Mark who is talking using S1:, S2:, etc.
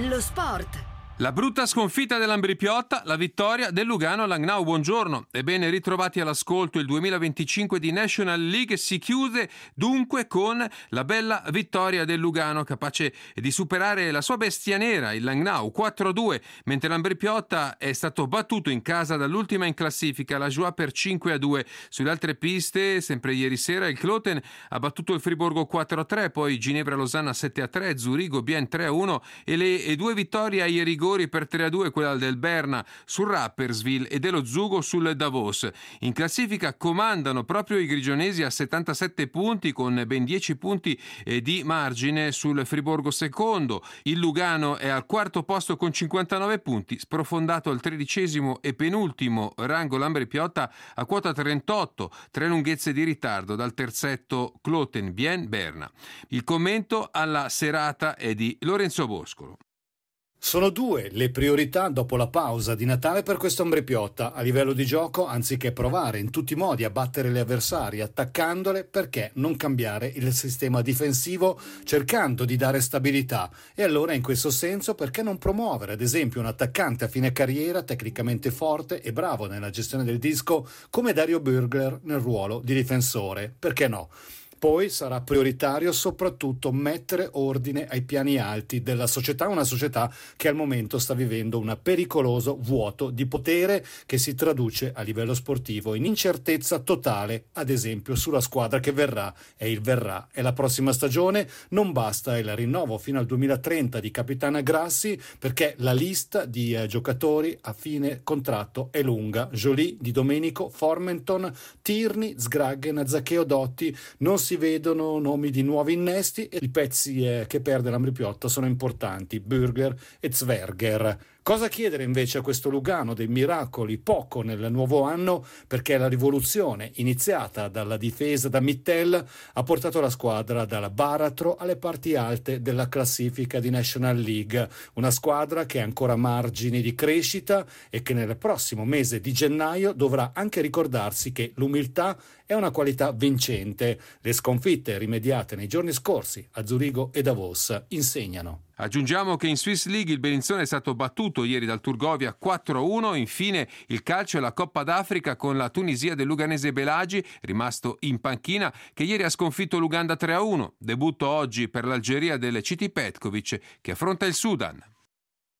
S1: Lo sport.
S2: La brutta sconfitta dell'Ambrì-Piotta, la vittoria del Lugano Langnau. Buongiorno e ben ritrovati all'ascolto. Il 2025 di National League si chiude dunque con la bella vittoria del Lugano, capace di superare la sua bestia nera, il Langnau 4-2, mentre l'Ambrì-Piotta è stato battuto in casa dall'ultima in classifica, la Joie, per 5-2. Sulle altre piste, sempre ieri sera, il Kloten ha battuto il Friburgo 4-3, poi Ginevra-Losanna 7-3, Zurigo-Bien 3-1 e le due vittorie ai rigori per 3-2, quella del Berna sul Rapperswil e dello Zugo sul Davos. In classifica comandano proprio i grigionesi a 77 punti, con ben 10 punti di margine sul Friburgo secondo. Il Lugano è al quarto posto con 59 punti, sprofondato al 13° e penultimo rango l'Ambrì-Piotta a quota 38, 3 lunghezze di ritardo dal terzetto Kloten, Bien, Berna. Il commento alla serata è di Lorenzo Boscolo.
S3: Sono due le priorità dopo la pausa di Natale per questo Ambrì-Piotta. A livello di gioco, anziché provare in tutti i modi a battere le avversarie attaccandole, perché non cambiare il sistema difensivo cercando di dare stabilità? E allora, in questo senso, perché non promuovere ad esempio un attaccante a fine carriera tecnicamente forte e bravo nella gestione del disco come Dario Bürgler nel ruolo di difensore? Perché no? Poi sarà prioritario soprattutto mettere ordine ai piani alti della società, una società che al momento sta vivendo un pericoloso vuoto di potere che si traduce a livello sportivo in incertezza totale, ad esempio sulla squadra che verrà e la prossima stagione. Non basta il rinnovo fino al 2030 di Capitana Grassi, perché la lista di giocatori a fine contratto è lunga. Joly, Di Domenico, Formenton, Tierney, Sgraggen, Zaccheo Dotti. Non si vedono nomi di nuovi innesti e i pezzi che perde l'Ambrì-Piotta sono importanti: Bürgler e Zwerger. Cosa chiedere invece a questo Lugano dei miracoli? Poco nel nuovo anno, perché la rivoluzione iniziata dalla difesa da Mittel ha portato la squadra dal baratro alle parti alte della classifica di National League. Una squadra che ha ancora margini di crescita e che nel prossimo mese di gennaio dovrà anche ricordarsi che l'umiltà è una qualità vincente. Le sconfitte rimediate nei giorni scorsi a Zurigo e Davos insegnano.
S2: Aggiungiamo che in Swiss League il Bellinzona è stato battuto ieri dal Turgovia 4-1. Infine il calcio e la Coppa d'Africa con la Tunisia del luganese Belagi, rimasto in panchina, che ieri ha sconfitto l'Uganda 3-1. Debutto oggi per l'Algeria del Citi Petkovic, che affronta il Sudan.